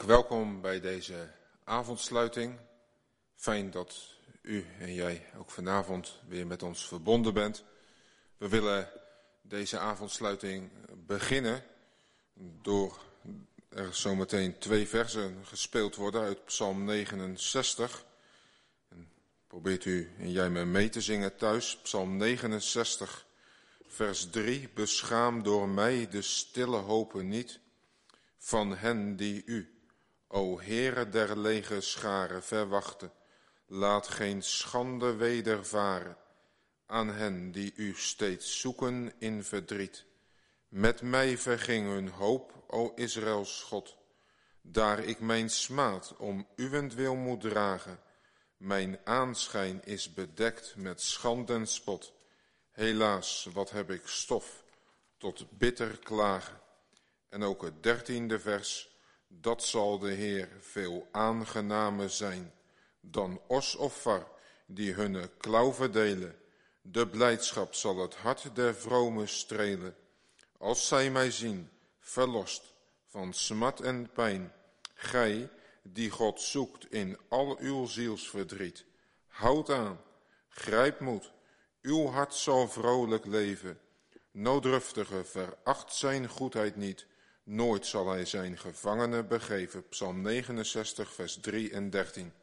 Welkom bij deze avondsluiting. Fijn dat u en jij ook vanavond weer met ons verbonden bent. We willen deze avondsluiting beginnen door er zometeen 2 versen gespeeld worden uit Psalm 69. En probeert u en jij me mee te zingen thuis. Psalm 69, vers 3. Beschaam door mij de stille hopen niet van hen die u, o Heere der legerscharen, verwachten. Laat geen schande wedervaren aan hen die u steeds zoeken in verdriet. Met mij verging hun hoop, o Israëls God, daar ik mijn smaad om uwentwil moet dragen. Mijn aanschijn is bedekt met schande en spot. Helaas, wat heb ik stof tot bitter klagen. En ook het 13e vers, dat zal de Heer veel aangenamer zijn dan os of var die hunne klauw verdelen. De blijdschap zal het hart der vromen strelen, als zij mij zien, verlost van smart en pijn. Gij, die God zoekt in al uw zielsverdriet, houd aan, grijp moed, uw hart zal vrolijk leven. Nooddruftige veracht zijn goedheid niet, nooit zal hij zijn gevangene begeven. Psalm 69, vers 3 en 13.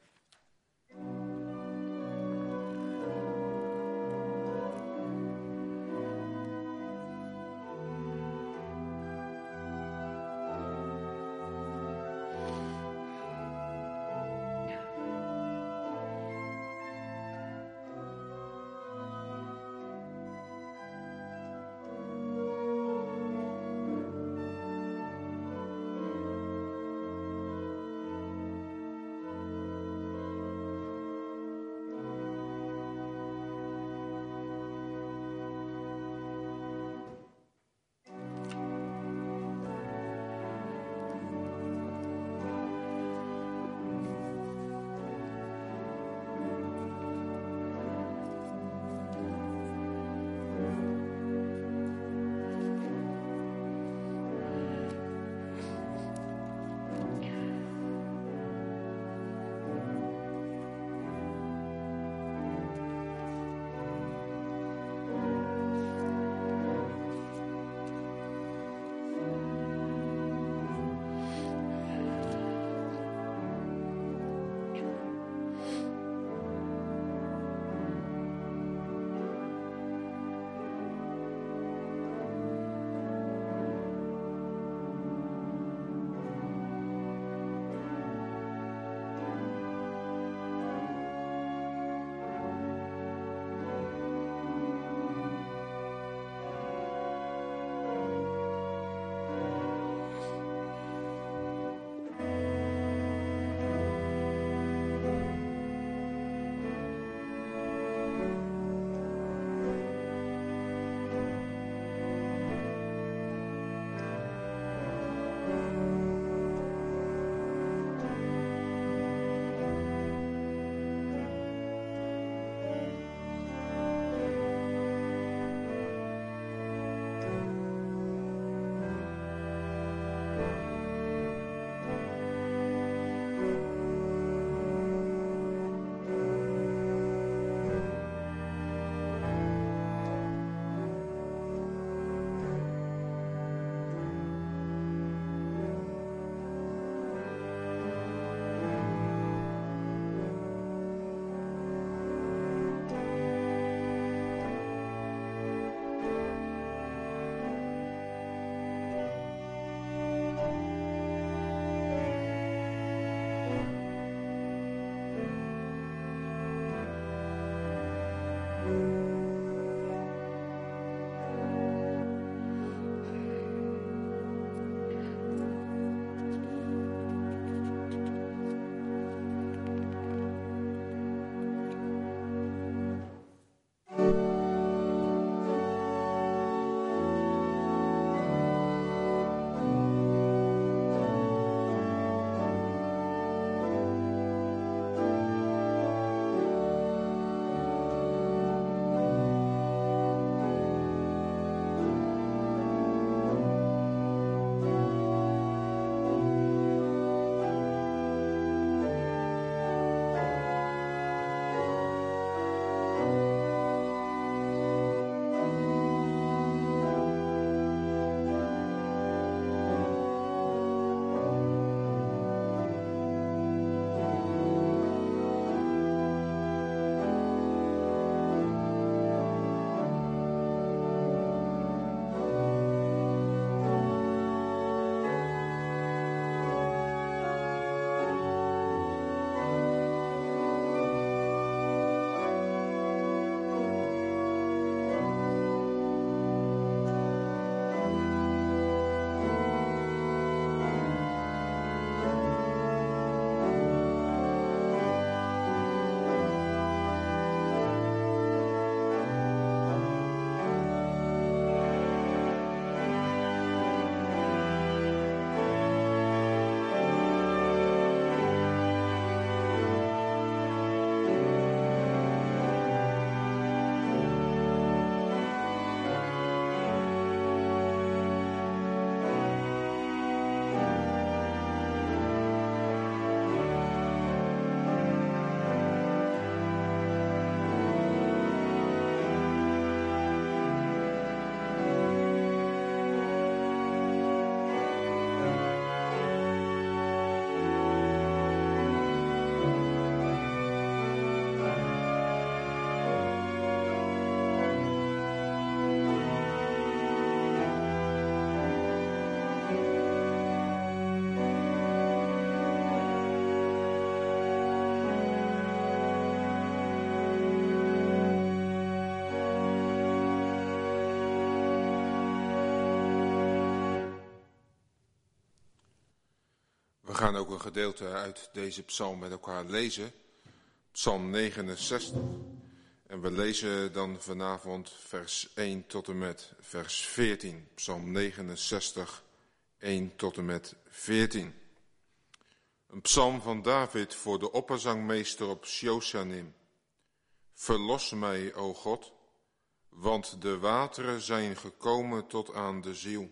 gaan ook een gedeelte uit deze psalm met elkaar lezen. Psalm 69. En we lezen dan vanavond vers 1 tot en met vers 14. Psalm 69, 1 tot en met 14. Een psalm van David voor de opperzangmeester op Sjoshanim. Verlos mij, o God, want de wateren zijn gekomen tot aan de ziel.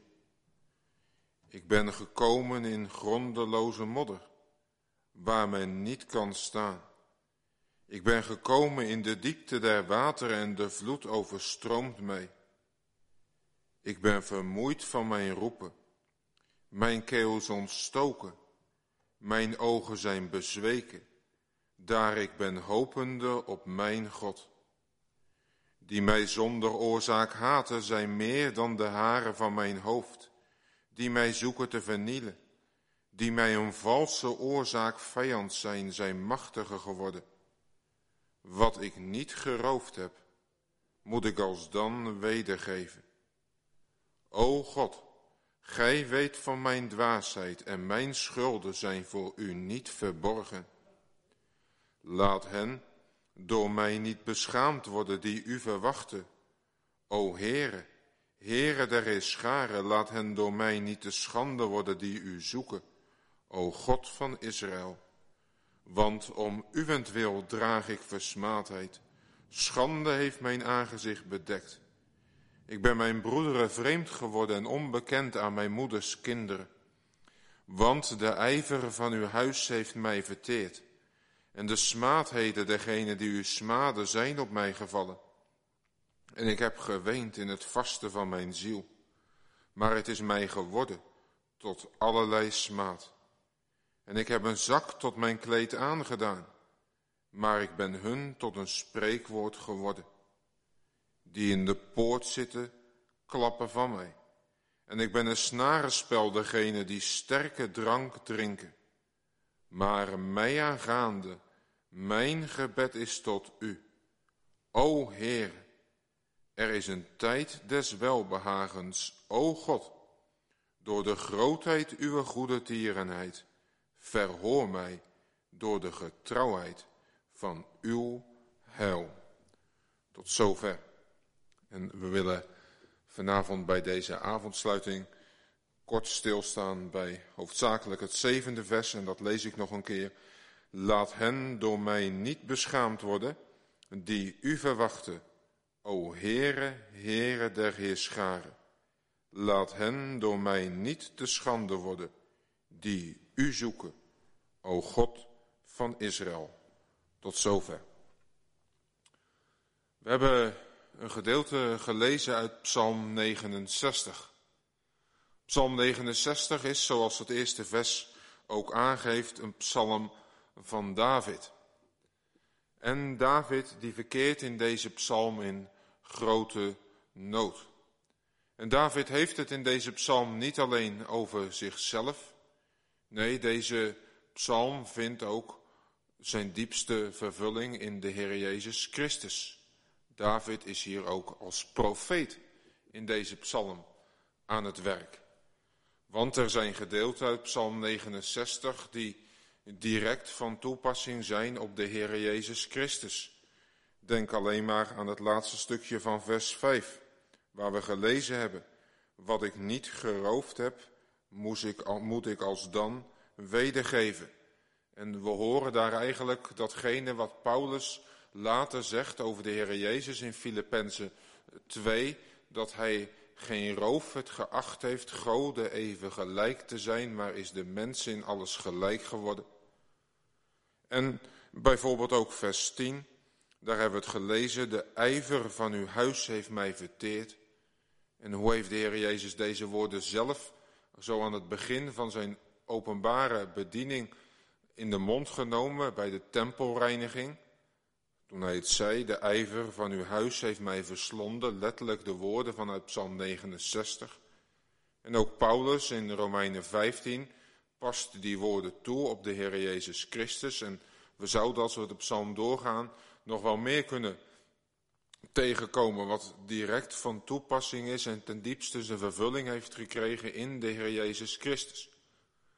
Ik ben gekomen in grondeloze modder, waar men niet kan staan. Ik ben gekomen in de diepte der wateren en de vloed overstroomt mij. Ik ben vermoeid van mijn roepen. Mijn keel is ontstoken. Mijn ogen zijn bezweken, daar ik ben hopende op mijn God. Die mij zonder oorzaak haten zijn meer dan de haren van mijn hoofd, die mij zoeken te vernielen. Die mij een valse oorzaak vijand zijn machtiger geworden. Wat ik niet geroofd heb, moet ik alsdan wedergeven. O God, gij weet van mijn dwaasheid en mijn schulden zijn voor u niet verborgen. Laat hen door mij niet beschaamd worden die u verwachten. O Heere, Heere der Heerscharen, laat hen door mij niet te schande worden die u zoeken. O God van Israël, want om uwentwil draag ik versmaadheid. Schande heeft mijn aangezicht bedekt. Ik ben mijn broederen vreemd geworden en onbekend aan mijn moeders kinderen. Want de ijver van uw huis heeft mij verteerd. En de smaadheden dergenen die u smaden zijn op mij gevallen. En ik heb geweend in het vasten van mijn ziel. Maar het is mij geworden tot allerlei smaad. En ik heb een zak tot mijn kleed aangedaan. Maar ik ben hun tot een spreekwoord geworden. Die in de poort zitten, klappen van mij. En ik ben een snarenspel degene die sterke drank drinken. Maar mij aangaande, mijn gebed is tot u. O Heer, er is een tijd des welbehagens, o God. Door de grootheid uw goede tierenheid, verhoor mij door de getrouwheid van uw heil. Tot zover. En we willen vanavond bij deze avondsluiting kort stilstaan bij hoofdzakelijk het 7e vers. En dat lees ik nog een keer. Laat hen door mij niet beschaamd worden, die u verwachten. O Heere, Heere der Heerscharen. Laat hen door mij niet te schande worden, die u zoeken. O God van Israël. Tot zover. We hebben een gedeelte gelezen uit Psalm 69. Psalm 69 is, zoals het eerste vers ook aangeeft, een psalm van David. En David die verkeert in deze psalm in grote nood. En David heeft het in deze psalm niet alleen over zichzelf. Nee, deze psalm vindt ook zijn diepste vervulling in de Heer Jezus Christus. David is hier ook als profeet in deze psalm aan het werk. Want er zijn gedeelten uit Psalm 69 die direct van toepassing zijn op de Heer Jezus Christus. Denk alleen maar aan het laatste stukje van vers 5, waar we gelezen hebben. Wat ik niet geroofd heb, moet ik alsdan wedergeven. En we horen daar eigenlijk datgene wat Paulus later zegt over de Heer Jezus in Filippenzen 2, dat hij geen roof het geacht heeft goden even gelijk te zijn, maar is de mens in alles gelijk geworden. En bijvoorbeeld ook vers 10, daar hebben we het gelezen, de ijver van uw huis heeft mij verteerd. En hoe heeft de Heer Jezus deze woorden zelf zo aan het begin van zijn openbare bediening in de mond genomen bij de tempelreiniging? Toen hij het zei, de ijver van uw huis heeft mij verslonden, letterlijk de woorden vanuit Psalm 69. En ook Paulus in Romeinen 15 past die woorden toe op de Heer Jezus Christus. En we zouden, als we de psalm doorgaan, nog wel meer kunnen tegenkomen wat direct van toepassing is en ten diepste zijn vervulling heeft gekregen in de Heer Jezus Christus.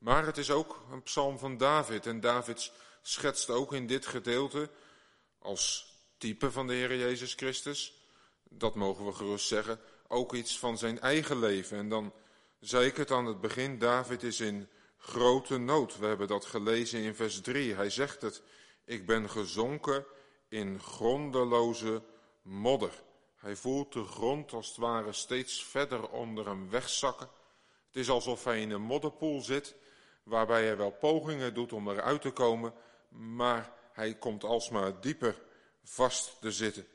Maar het is ook een psalm van David. En David schetst ook in dit gedeelte als type van de Heer Jezus Christus, dat mogen we gerust zeggen, ook iets van zijn eigen leven. En dan zei ik het aan het begin, David is in grote nood. We hebben dat gelezen in vers 3. Hij zegt het, ik ben gezonken in grondeloze modder. Hij voelt de grond als het ware steeds verder onder hem wegzakken. Het is alsof hij in een modderpoel zit, waarbij hij wel pogingen doet om eruit te komen, maar hij komt alsmaar dieper vast te zitten.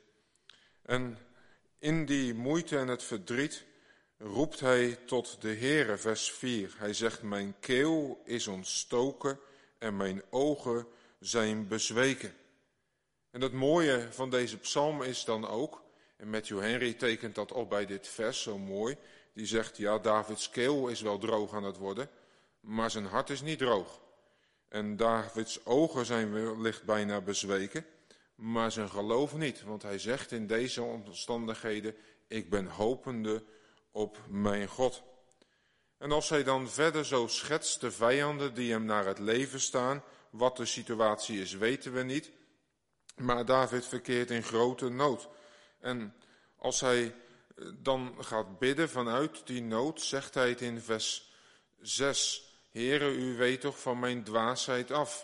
En in die moeite en het verdriet roept hij tot de Heere, vers 4. Hij zegt, mijn keel is ontstoken en mijn ogen zijn bezweken. En het mooie van deze psalm is dan ook, en Matthew Henry tekent dat op bij dit vers zo mooi, die zegt, ja, Davids keel is wel droog aan het worden, maar zijn hart is niet droog. En Davids ogen zijn wellicht bijna bezweken, maar zijn geloof niet. Want hij zegt in deze omstandigheden, ik ben hopende op mijn God. En als hij dan verder zo schetst, de vijanden die hem naar het leven staan, wat de situatie is, weten we niet. Maar David verkeert in grote nood. En als hij dan gaat bidden vanuit die nood, zegt hij het in vers 6. Heere, u weet toch van mijn dwaasheid af.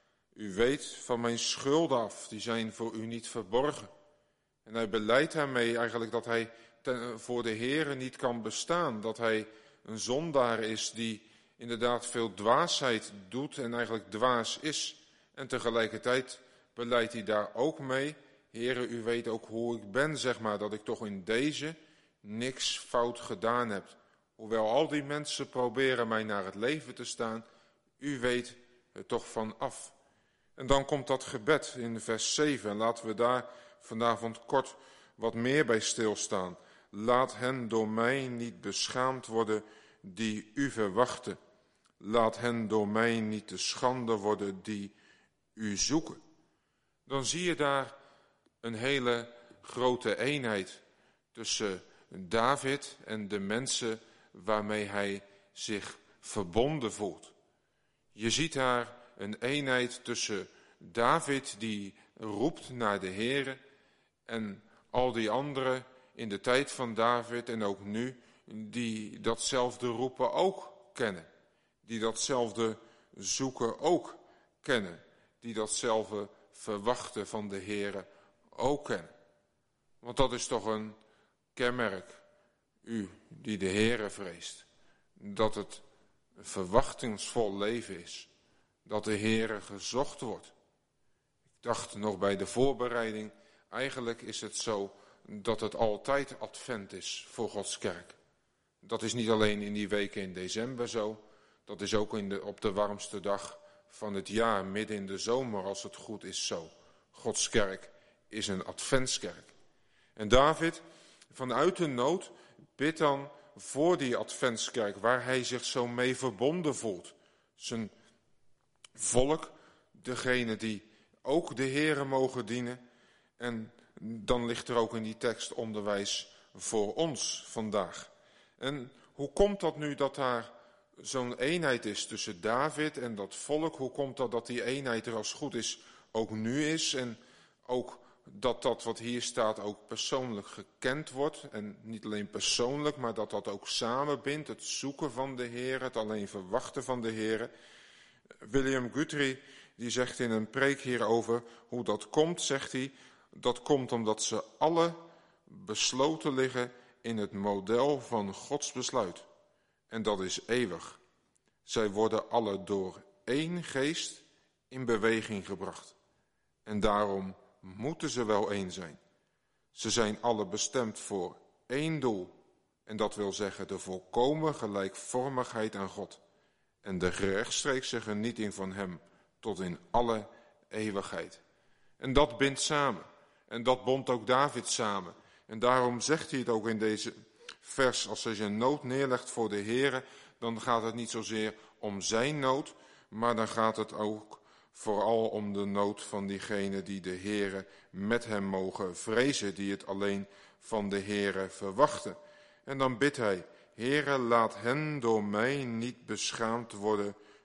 U weet van mijn schulden af, die zijn voor u niet verborgen. En hij belijdt daarmee eigenlijk dat hij voor de Heere niet kan bestaan. Dat hij een zondaar is die inderdaad veel dwaasheid doet en eigenlijk dwaas is. En tegelijkertijd belijdt hij daar ook mee. Heere, u weet ook hoe ik ben, zeg maar, dat ik toch in deze niks fout gedaan heb. Hoewel al die mensen proberen mij naar het leven te staan, u weet er toch van af. En dan komt dat gebed in vers 7. En laten we daar vanavond kort wat meer bij stilstaan. Laat hen door mij niet beschaamd worden die u verwachten. Laat hen door mij niet te schande worden die u zoeken. Dan zie je daar een hele grote eenheid tussen David en de mensen waarmee hij zich verbonden voelt. Je ziet daar een eenheid tussen David die roept naar de Heere en al die anderen in de tijd van David en ook nu die datzelfde roepen ook kennen. Die datzelfde zoeken ook kennen. Die datzelfde verwachten van de Heere ook kennen. Want dat is toch een kenmerk, u die de Heere vreest. Dat het een verwachtingsvol leven is. Dat de Heere gezocht wordt. Ik dacht nog bij de voorbereiding, eigenlijk is het zo dat het altijd advent is voor Gods kerk. Dat is niet alleen in die weken in december zo, dat is ook op de warmste dag van het jaar, midden in de zomer als het goed is zo. Gods kerk is een adventskerk. En David, vanuit de nood, bidt dan voor die adventskerk waar hij zich zo mee verbonden voelt. Zijn volk, degene die ook de Heere mogen dienen. En dan ligt er ook in die tekst onderwijs voor ons vandaag. En hoe komt dat nu dat daar zo'n eenheid is tussen David en dat volk? Hoe komt dat die eenheid er als goed is ook nu is? En ook dat wat hier staat ook persoonlijk gekend wordt. En niet alleen persoonlijk, maar dat ook samenbindt. Het zoeken van de Heere, het alleen verwachten van de Heere. William Guthrie die zegt in een preek hierover hoe dat komt, zegt hij. Dat komt omdat ze alle besloten liggen in het model van Gods besluit. En dat is eeuwig. Zij worden alle door één geest in beweging gebracht. En daarom moeten ze wel één zijn. Ze zijn alle bestemd voor één doel. En dat wil zeggen de volkomen gelijkvormigheid aan God. En de rechtstreekse genieting van hem tot in alle eeuwigheid. En dat bindt samen. En dat bond ook David samen. En daarom zegt hij het ook in deze vers. Als hij zijn nood neerlegt voor de Heere, dan gaat het niet zozeer om zijn nood, maar dan gaat het ook vooral om de nood van diegenen die de Heere met hem mogen vrezen, die het alleen van de Heere verwachten. En dan bidt hij, Heere, laat hen door mij niet beschaamd worden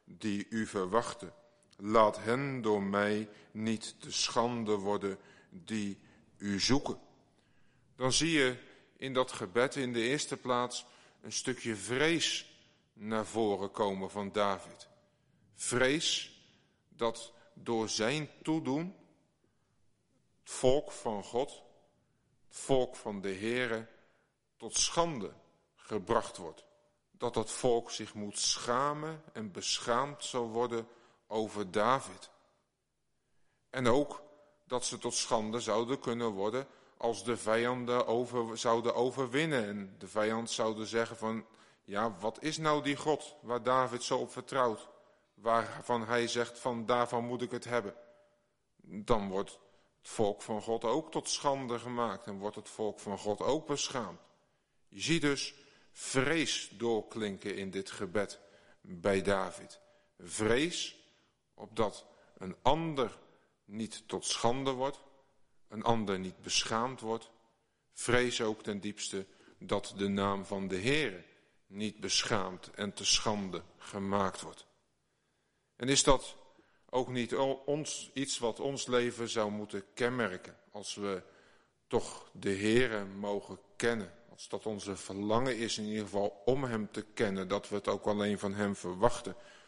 die u verwachten. Laat hen door mij niet te schande worden die u zoeken. Dan zie je in dat gebed in de eerste plaats een stukje vrees naar voren komen van David. Vrees dat door zijn toedoen het volk van God, het volk van de Heere, tot schande gebracht wordt. Dat dat volk zich moet schamen en beschaamd zal worden over David. En ook dat ze tot schande zouden kunnen worden als de vijanden zouden overwinnen. En de vijand zouden zeggen van, ja, wat is nou die God waar David zo op vertrouwt? Waarvan hij zegt van, daarvan moet ik het hebben. Dan wordt het volk van God ook tot schande gemaakt en wordt het volk van God ook beschaamd. Je ziet dus vrees doorklinken in dit gebed bij David. Vrees opdat een ander niet tot schande wordt, een ander niet beschaamd wordt. Vrees ook ten diepste dat de naam van de Heere niet beschaamd en te schande gemaakt wordt. En is dat ook niet iets wat ons leven zou moeten kenmerken, als we toch de Heere mogen kennen? Als dat onze verlangen is in ieder geval om hem te kennen, dat we het ook alleen van hem verwachten.